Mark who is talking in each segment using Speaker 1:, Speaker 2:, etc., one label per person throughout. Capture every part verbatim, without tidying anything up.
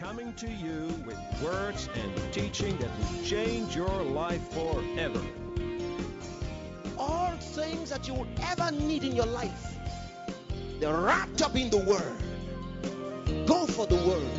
Speaker 1: coming to you with words and teaching that will change your life forever.
Speaker 2: All things that you will ever need in your life, they're wrapped up in the Word. Go for the Word.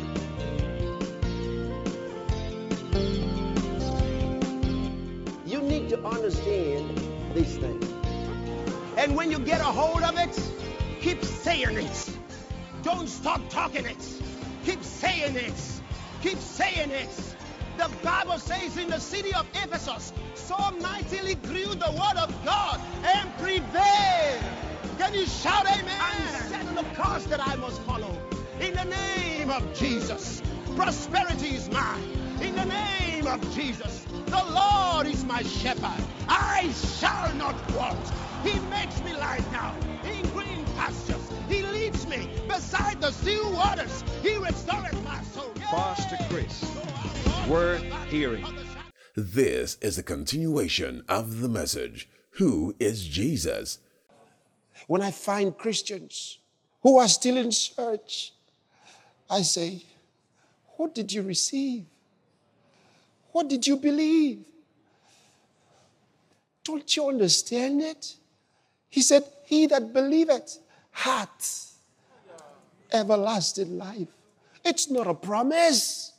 Speaker 2: You need to understand these things. And when you get a hold of it, keep saying it. Don't stop talking it. Keep saying it. Keep saying it. The Bible says in the city of Ephesus, so mightily grew the word of God and prevailed. Can you shout amen? I'm setting the course that I must follow. In the name of Jesus, prosperity is mine. In the name of Jesus, the Lord is my shepherd. I shall not want. He makes me lie down in green pastures. He leads me beside the still waters. He restores my soul.
Speaker 1: Pastor Chris, worth hearing.
Speaker 3: This is a continuation of the message, Who is Jesus?
Speaker 2: When I find Christians who are still in church, I say, what did you receive? What did you believe? Don't you understand it? He said, he that believeth hath everlasting life. It's not a promise.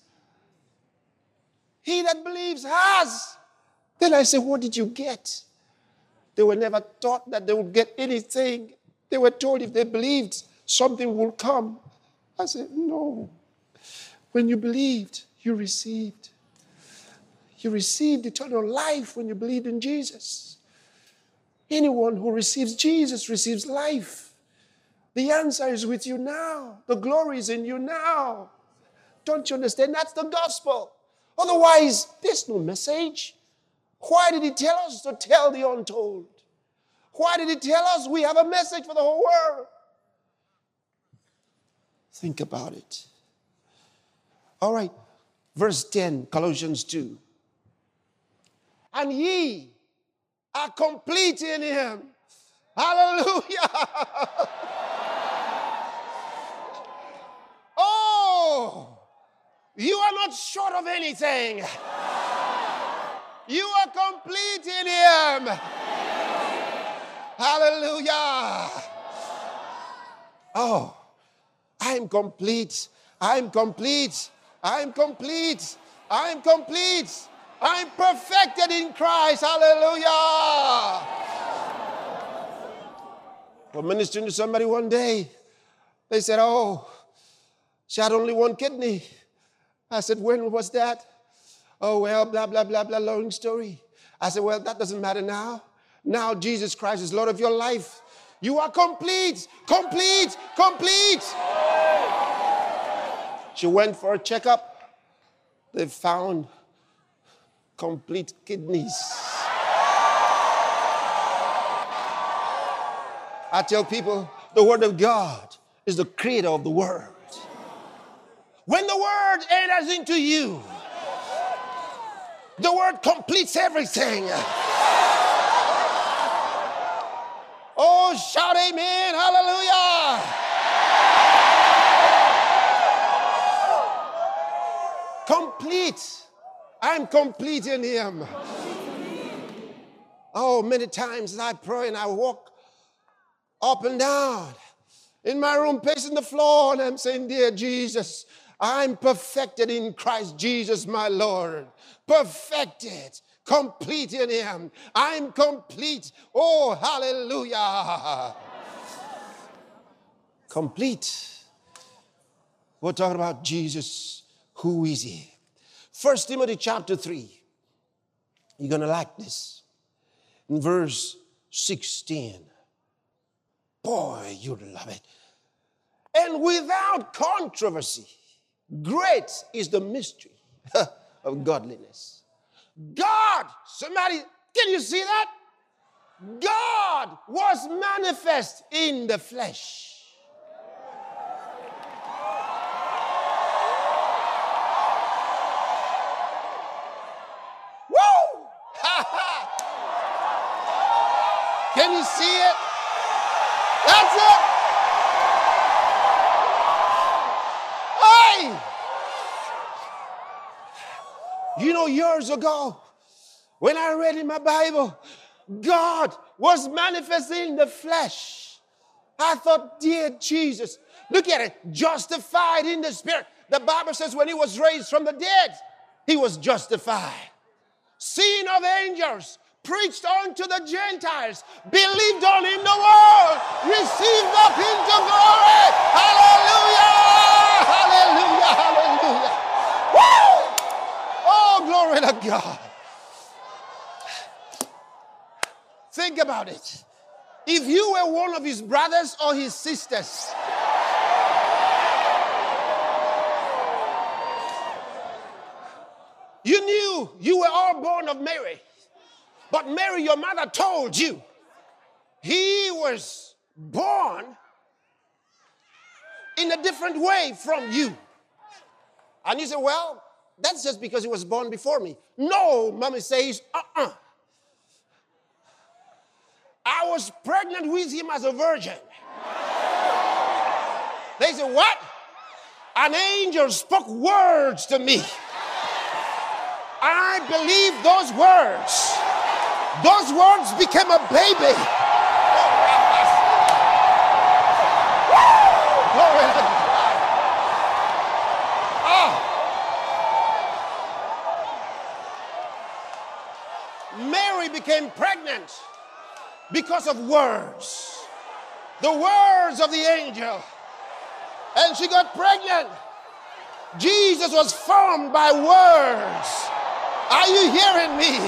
Speaker 2: He that believes has. Then I say, what did you get? They were never taught that they would get anything. They were told if they believed, something will come. I said, no. When you believed, you received. You received eternal life when you believed in Jesus. Anyone who receives Jesus receives life. The answer is with you now. The glory is in you now. Don't you understand? That's the gospel. Otherwise, there's no message. Why did he tell us to tell the untold? Why did he tell us we have a message for the whole world? Think about it. All right, verse ten, Colossians two. And ye are complete in him. Hallelujah. Oh, you are not short of anything. You are complete in him. Hallelujah. Oh, I'm complete. I'm complete. I'm complete. I'm complete. I'm perfected in Christ. Hallelujah. We're ministering to somebody one day. They said, oh, she had only one kidney. I said, when was that? Oh, well, blah, blah, blah, blah, long story. I said, well, that doesn't matter now. Now Jesus Christ is Lord of your life. You are complete, complete, complete. She went for a checkup. They found complete kidneys. I tell people, the Word of God is the creator of the world. When the Word enters into you, the Word completes everything. Oh, shout amen, hallelujah. Complete. I'm complete in him. Oh, many times as I pray and I walk up and down in my room, pacing the floor, and I'm saying, dear Jesus, I'm perfected in Christ Jesus, my Lord. Perfected, complete in him. I'm complete. Oh, hallelujah. Complete. We're talking about Jesus. Who is he? First Timothy chapter three. You're going to like this. In verse sixteen. Boy, you'd love it. And without controversy, great is the mystery of godliness. God, somebody, can you see that? God was manifest in the flesh. Woo! Can you see it? That's it. Hey! You know, years ago, when I read in my Bible, God was manifesting in the flesh. I thought, dear Jesus, look at it, justified in the spirit. The Bible says when he was raised from the dead, he was justified. Seen of angels, preached unto the Gentiles, believed on in the world, received up into glory. Hallelujah! Hallelujah! Hallelujah! Woo! Oh, glory to God. Think about it. If you were one of his brothers or his sisters, you knew you were all born of Mary. But Mary, your mother, told you he was born in a different way from you. And you say, well, that's just because he was born before me. No, mommy says, uh-uh. I was pregnant with him as a virgin. They say, what? An angel spoke words to me. I believe those words. Those words became a baby. Glory to God. Oh. Mary became pregnant because of words. The words of the angel. And she got pregnant. Jesus was formed by words. Are you hearing me?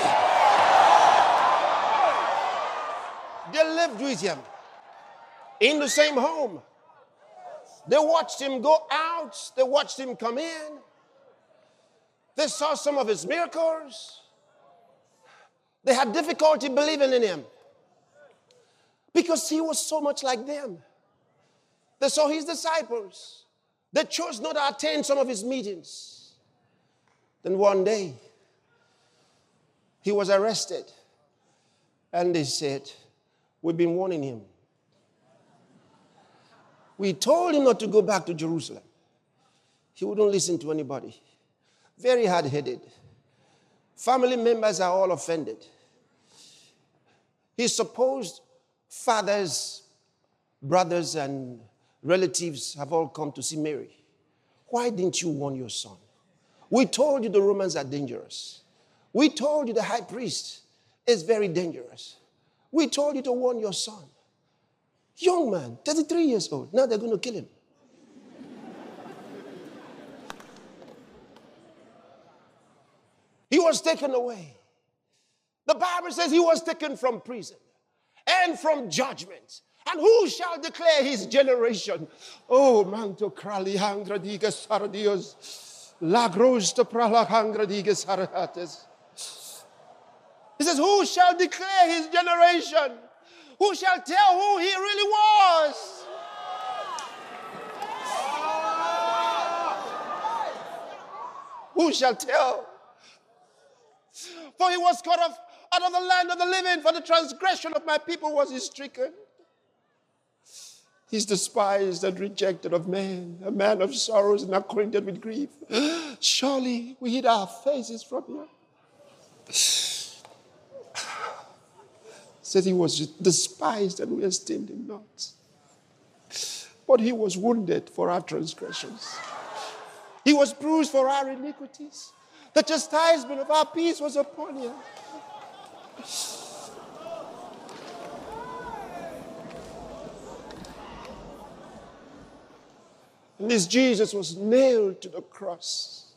Speaker 2: They lived with him in the same home. They watched him go out. They watched him come in. They saw some of his miracles. They had difficulty believing in him because he was so much like them. They saw his disciples. They chose not to attend some of his meetings. Then one day, he was arrested. And they said, we've been warning him. We told him not to go back to Jerusalem. He wouldn't listen to anybody. Very hard-headed. Family members are all offended. His supposed fathers, brothers, and relatives have all come to see Mary. Why didn't you warn your son? We told you the Romans are dangerous. We told you the high priest is very dangerous. We told you to warn your son. Young man, thirty-three years old. Now they're going to kill him. He was taken away. The Bible says he was taken from prison and from judgment. And who shall declare his generation? Oh, manto krali hangradigas sardios. Lagros to prala hangradigas sarates. He says, who shall declare his generation? Who shall tell who he really was? Who shall tell? For he was cut off out of the land of the living. For the transgression of my people was he stricken. He's despised and rejected of men, a man of sorrows and acquainted with grief. Surely we hid our faces from him. Said he was despised and we esteemed him not. But he was wounded for our transgressions. He was bruised for our iniquities. The chastisement of our peace was upon him. And this Jesus was nailed to the cross.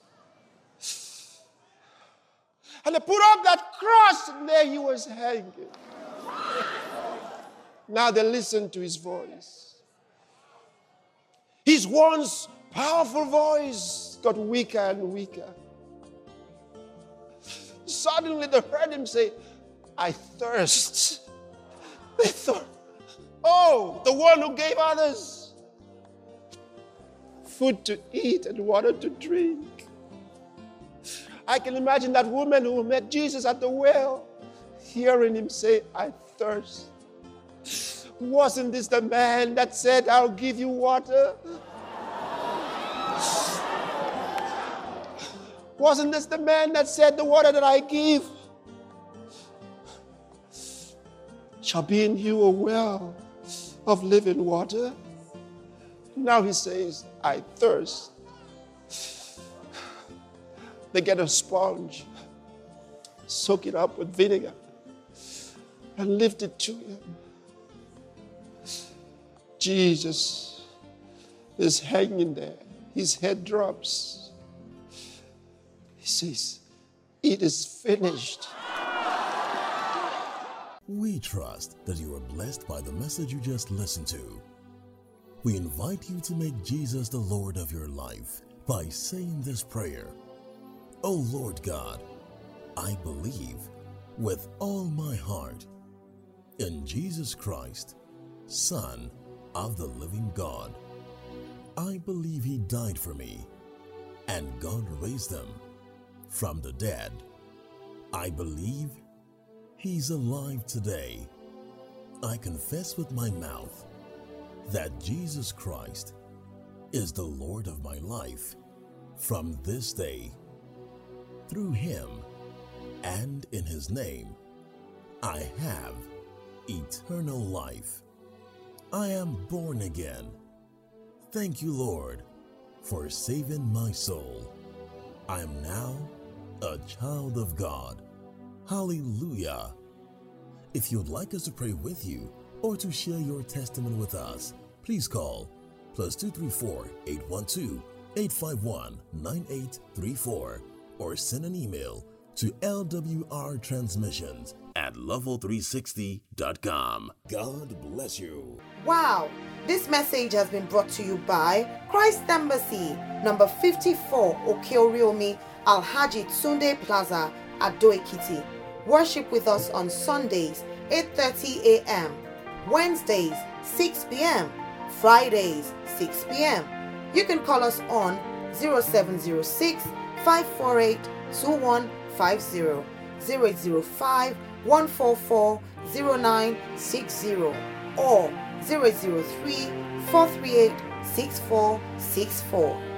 Speaker 2: And they put up that cross and there he was hanging. Now they listen to his voice. His once powerful voice got weaker and weaker. Suddenly they heard him say, I thirst. They thought, oh, the one who gave others food to eat and water to drink. I can imagine that woman who met Jesus at the well, hearing him say, I thirst. Wasn't this the man that said, I'll give you water? Wasn't this the man that said, the water that I give shall be in you a well of living water? Now he says, I thirst. They get a sponge, soak it up with vinegar, and lift it to him. Jesus is hanging there. His head drops. He says, it is finished.
Speaker 3: We trust that you are blessed by the message you just listened to. We invite you to make Jesus the Lord of your life by saying this prayer. Oh Lord God, I believe with all my heart in Jesus Christ, Son of the living God. I believe he died for me and God raised him from the dead. I believe he's alive today. I confess with my mouth that Jesus Christ is the Lord of my life from this day. Through him and in his name, I have eternal life. I am born again. Thank you, Lord, for saving my soul. I am now a child of God. Hallelujah. If you'd like us to pray with you or to share your testimony with us, please call plus two three four, eight one two, eight five one, nine eight three four or send an email to L W R transmissions at level three sixty dot com. God bless you.
Speaker 4: Wow, this message has been brought to you by Christ Embassy, number fifty-four Okeoriomi Alhaji Tsunde Plaza, Ado Ekiti. Worship with us on Sundays, eight thirty a.m., Wednesdays, six p.m., Fridays, six p.m. You can call us on zero seven zero six, five four eight, two one five zero, zero eight zero five, one four four, zero nine six zero or zero eight zero three, four three eight, six four six four.